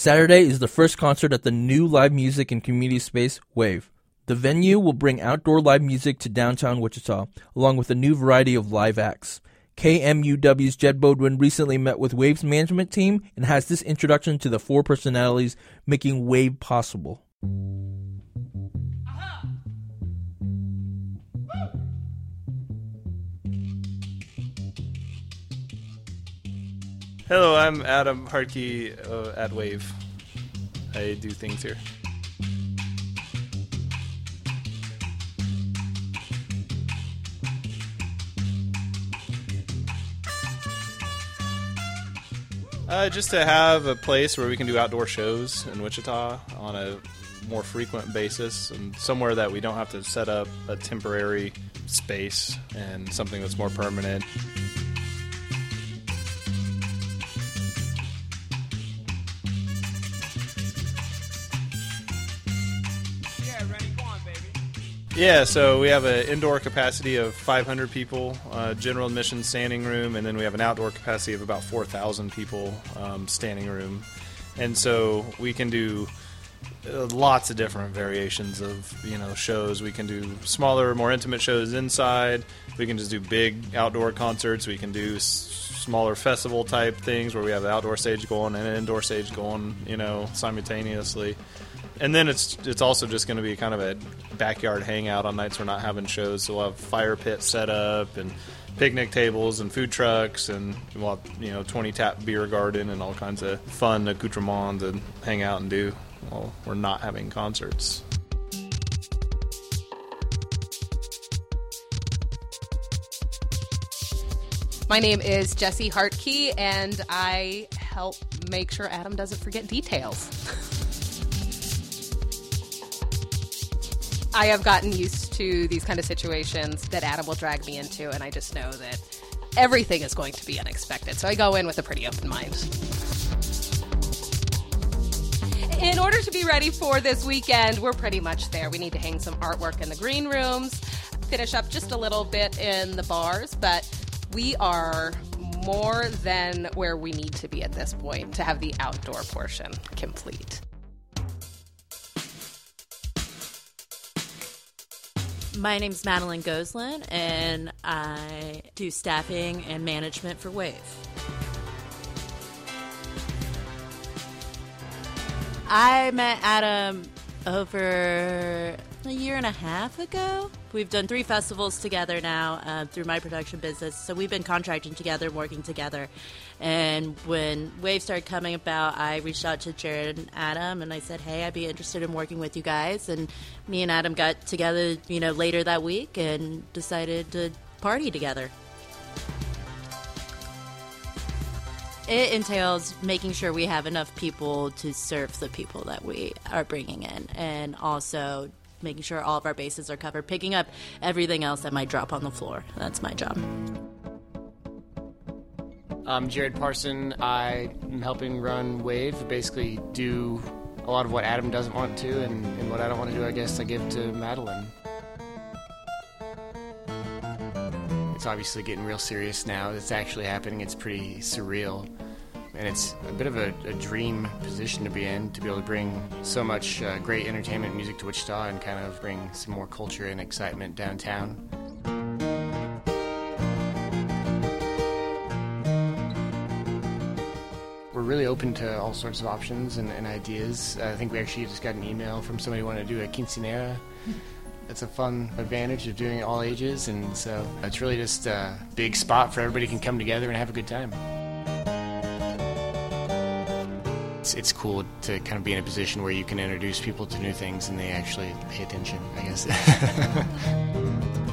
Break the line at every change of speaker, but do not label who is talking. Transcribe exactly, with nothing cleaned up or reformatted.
Saturday is the first concert at the new live music and community space, Wave. The venue will bring outdoor live music to downtown Wichita, along with a new variety of live acts. K M U W's Jed Bodwin recently met with Wave's management team and has this introduction to the four personalities making Wave possible.
Hello, I'm Adam Hartke uh, at Wave. I do things here. Uh, just to have a place where we can do outdoor shows in Wichita on a more frequent basis, and somewhere that we don't have to set up a temporary space and something that's more permanent. Yeah, so we have an indoor capacity of five hundred people, uh, general admission standing room, and then we have an outdoor capacity of about four thousand people um, standing room. And so we can do uh, lots of different variations of, you know, shows. We can do smaller, more intimate shows inside. We can just do big outdoor concerts. We can do s- smaller festival type things where we have the outdoor stage going and an indoor stage going, you know, simultaneously. And then it's it's also just going to be kind of a backyard hangout on nights we're not having shows. So we'll have fire pits set up and picnic tables and food trucks, and we'll have, you know, twenty tap beer garden and all kinds of fun accoutrements to hang out and do while we're not having concerts.
My name is Jessie Hartke, and I help make sure Adam doesn't forget details. I have gotten used to these kind of situations that Adam will drag me into, and I just know that everything is going to be unexpected. So I go in with a pretty open mind. In order to be ready for this weekend, we're pretty much there. We need to hang some artwork in the green rooms, finish up just a little bit in the bars, but we are more than where we need to be at this point to have the outdoor portion complete.
My name's Madeline Goslin, and I do staffing and management for Wave. I met Adam over a year and a half ago. We've done three festivals together now uh, through my production business, so we've been contracting together, working together. And when Wave started coming about, I reached out to Jared and Adam, and I said, hey, I'd be interested in working with you guys. And me and Adam got together, you know, later that week and decided to party together. It entails making sure we have enough people to serve the people that we are bringing in, and also making sure all of our bases are covered, picking up everything else that might drop on the floor. That's my job.
I'm Jared Parson. I am helping run Wave, basically do a lot of what Adam doesn't want to, and, and what I don't want to do, I guess, I give to Madeline. It's obviously getting real serious now. It's actually happening. It's pretty surreal. And it's a bit of a, a dream position to be in, to be able to bring so much uh, great entertainment and music to Wichita and kind of bring some more culture and excitement downtown. We're really open to all sorts of options and, and ideas. I think we actually just got an email from somebody who wanted to do a quinceanera. It's a fun advantage of doing it all ages, and so it's really just a big spot for everybody can come together and have a good time. It's, it's cool to kind of be in a position where you can introduce people to new things and they actually pay attention, I guess.